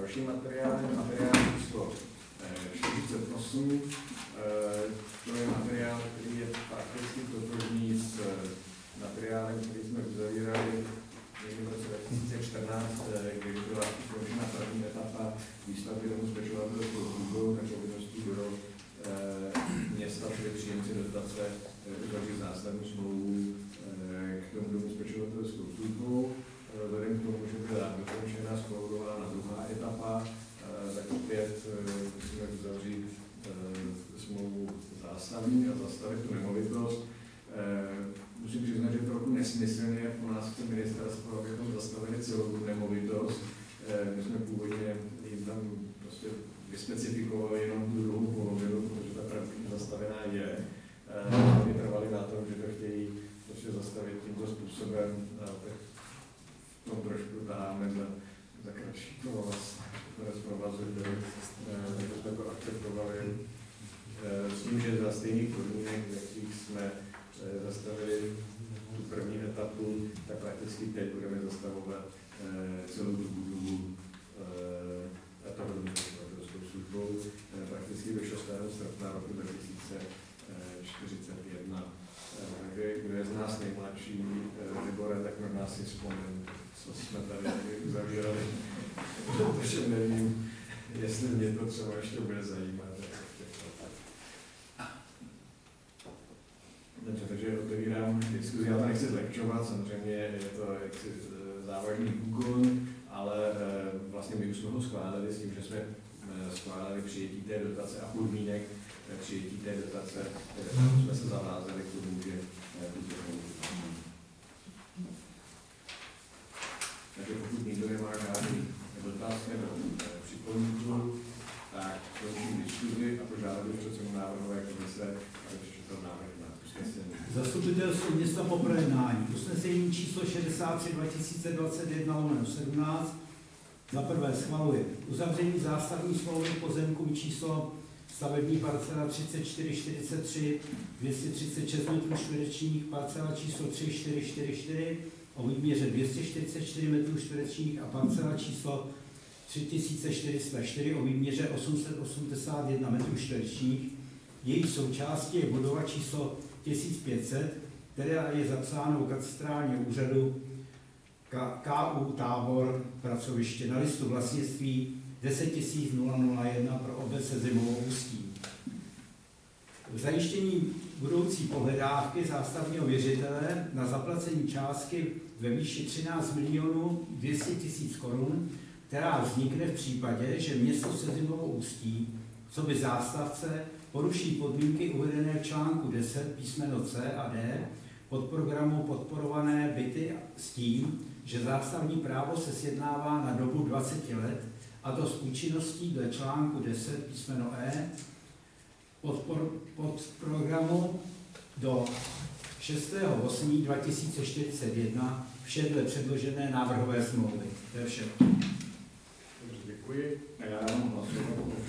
dalším materiálem, materiál číslo 48. To je materiál, který je prakticky totožný s materiálem, který jsme uzavírali v roce 2014, kdy byla ukončena první etapa výstavby domu s pečovatelskou službou, tak povinností bylo města, čili příjemci dotace, uzavřít zásadní smlouvu k tomu domu s pečovatelskou službou. Vzhledem k tomu, že byla dokončena, spoludována druhá etapa, tak opět musíme uzavřít smlouvu zástavní a zastavit tu nemovitost. Musím přiznat, že trochu nesmyslně po nás chce ministerstvo, abychom zastavili celou tu nemovitost. My jsme původně jim tam prostě vyspecifikovali jenom tu druhou polovinu, protože ta první zastavená je. Vytrvali na tom, že to chtějí prostě zastavit tímto způsobem. V tom trošku taháme za kratší provaz, které zprovazujeme, takže jsme to akceptovali s tím, že za stejných podmínek, v jakých jsme zastavili tu první etapu, tak prakticky teď budeme zastavovat celou tu budovu etapovou službou prakticky do 6. srpna roku 2041. Takže kdo je z nás nejmladší, Libore, tak možná si vzpomenu, co jsme tady uzavírali, protože nevím, jestli mě to třeba ještě bude zajímat. Takže otevírám diskuzi, já to nechci zlehčovat, samozřejmě je to jaksi závažný úkol, ale vlastně my už jsme ho schválili s tím, že jsme schválili přijetí té dotace a podmínek přijetí té dotace, jsme se zavázali k tomu, že takže pokud nikdo nemá žádný dotaz nebo připomínku, tak končím diskuzi a požádám předsedu návrhové komise, aby přečetl návrh na usnesení. Zastupitelstvo města po projednání. Usnesení číslo 63/2021/17 za prvé schvaluje uzavření zástavní smlouvy pozemků číslo stavební parcela 3443 236 m2, parcela číslo 3444 o výměře 244 m2 a parcela číslo 3404 o výměře 881 m2. Její součástí je budova číslo 1500, která je zapsána u katastrálního úřadu KU Tábor pracoviště na listu vlastnictví 10 001 pro obec Sezimovo Ústí. V zajištění budoucí pohledávky zástavního věřitele na zaplacení částky ve výši 13 200 000 korun, která vznikne v případě, že město Sezimovo Ústí, co by zástavce, poruší podmínky uvedené v článku 10 písmeno C a D podprogramu podporované byty s tím, že zástavní právo se sjednává na dobu 20 let, a to s účinností dle článku 10 písmeno E podprogramu do 6.8.2041, vše dle předložené návrhové smlouvy. To je vše. Děkuji. A já dám hlasovat.